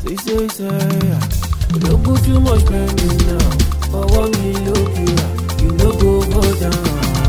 Say, no go too much spending now. For one me look here, you no go down.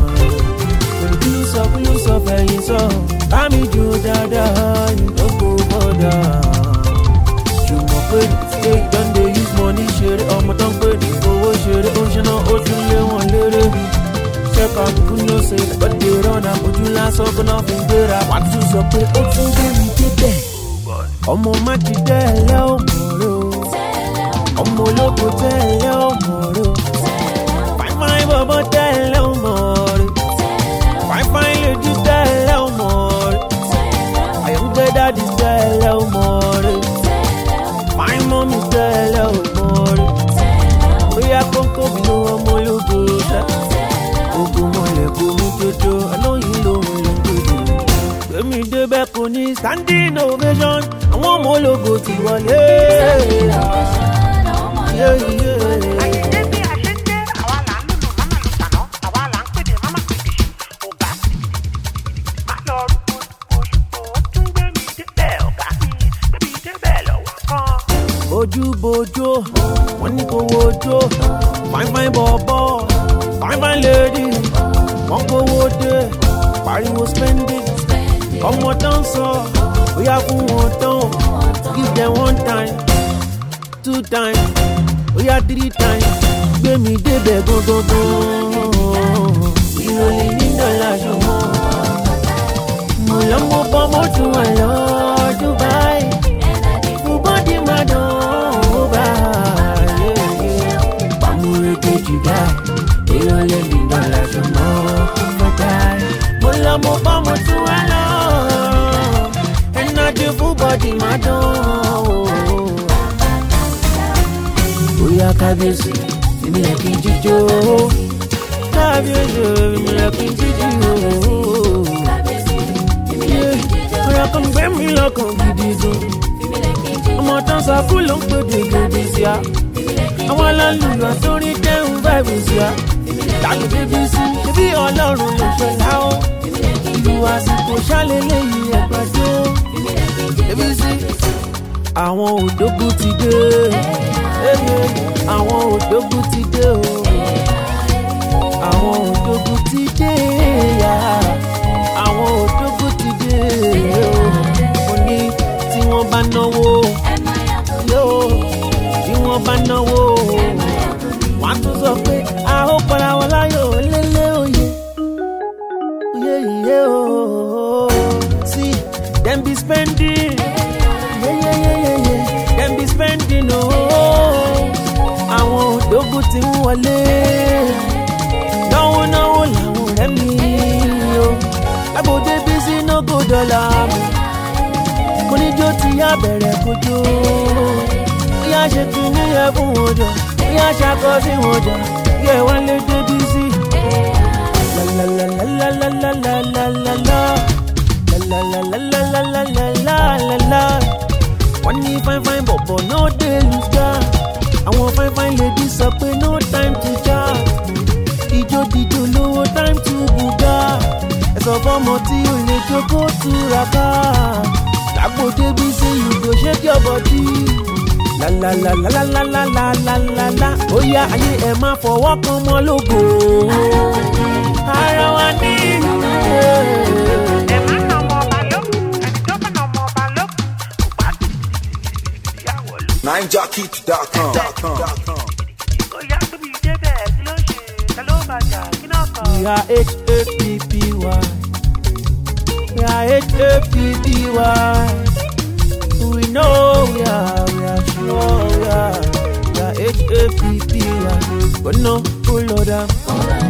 Close up, and you saw. I'm in you, dada, you no go down. You know, good, stay done, they use money, share it, my tongue, good, go, share it, ocean, ocean, one little. Check out, who knows, say, but they run up, but you last up and off and good. I want to support, ocean, we did that. Ọmọ má ti tẹ́lẹ̀ ọmọ̀rọ̀ ọmọ olóko tẹ́lẹ̀ ọmọ̀rọ̀ fine bọ̀bọ̀ tẹ́lẹ̀ ọmọ̀rọ̀ fine lady tẹ́lẹ̀ ọmọ̀rọ̀ àyọ̀ǹgbẹ́ dádì tẹ́lẹ̀ ọmọ̀rọ̀ fine mọ́mí tẹ́lẹ̀ ọmọ̀rọ̀ bóyá kókó bí ló ọmọ olóko tẹ́ ogun mọ̀lẹ́ kò mú tótó alóyin lóhun ló ń tóbi gbẹ̀mí débẹ̀ kò ní standing ovation. Àwọn ọmọ ológo ti wọlé. Àṣìṣe bí àṣìṣe àwa là ń lùlù mama lù tàná àwa là ń pèdè mama pèdè ọ̀gá má lọ rúkọ òṣùpọ̀ ó tún gbé mi débẹ̀ ọ̀gá mi gbé mi débẹ̀ lọ́wọ́ kan. Ojúbojó wọ́n ní kó wojó fine bọ̀bọ̀ fine lady wọ́n kówó dé pariwo spending ọmọ tán sọ. We have one time, give them 1 time, 2 times, we have 3 times. Gbé mi débẹ̀ gógógó. Ìròyìn ní dọ́là ṣùgbọ́n. Mo lọ mọ bọ́ mo tún wà lọ Dubai. Fún bọ́dí máa dán ó bá yé. Pàmùrè kejì dá. Ìròyìn ní dọ́là ṣùgbọ́n. Mo lọ mọ bọ́ mo tún wà lọ. Full body madon. Oya kábíyèsí, èmi lè kí n jíjó. Kábíyèsí, èmi lè kí n jíjó. Oya kan gbé mi lọ́kàn gidi gan. Ọmọ tán sàkú ló ń pèdè gèdè sí a. Àwọn alálùlù àtórí dẹ́hùn báìbù sí a. Tàbí bébí sí, ṣebí Ọlọ́run lè ṣọlá o. Ìlú àsìkò ṣálélé yìí ẹ̀gbàdo. Àwọn òdògún ti dé, àwọn òdògún ti dé o, àwọn òdògún ti dé ya, àwọn òdògún ti dé o. Mo ní tí wọ́n bá náwó, yóò tí wọ́n bá náwó, wọ́n á tún sọ pé a ó para wọn láyọ̀ lélẹ̀ òye, òye o. See, them be spending. Them be spending àwọn òdògún ti ń wọlé. Náwó làwọn ọ̀rẹ́ mi o. Lábòdé bí sí nógò dọ́là mi. Mo níjó ti yá bẹ̀rẹ̀ kójó. Bóyá ṣe kí ní yẹ fún wọn jọ. Bóyá ṣakọ sí wọn jà. Yẹ wá lé débí sí. La. Wọ́n ní fine bọ̀bọ̀ no dey lose guard. Àwọn fine ladies sọ pé no time to chat. Ijó dídó lówó time to buga. Ẹ̀sọ̀ fọ́mọ tí o lè jókòó túraká. Lágbo débi say you go shake your body. La. Ó yá ayé ẹ̀ máa fọwọ́ kan mọ́ lógo. Ara wa ní ìlú. Ẹ má nà ọmọ ọba lókun ẹni tó bá nà ọmọ ọba lókun. NineJockey.com. Oya tóbi débẹ̀ kí ló ṣe ta ló bàjá kí náà kàn. We are HAPPY. We are HAPPY. We know we are sure we are HAPPY. But no, oh Lord,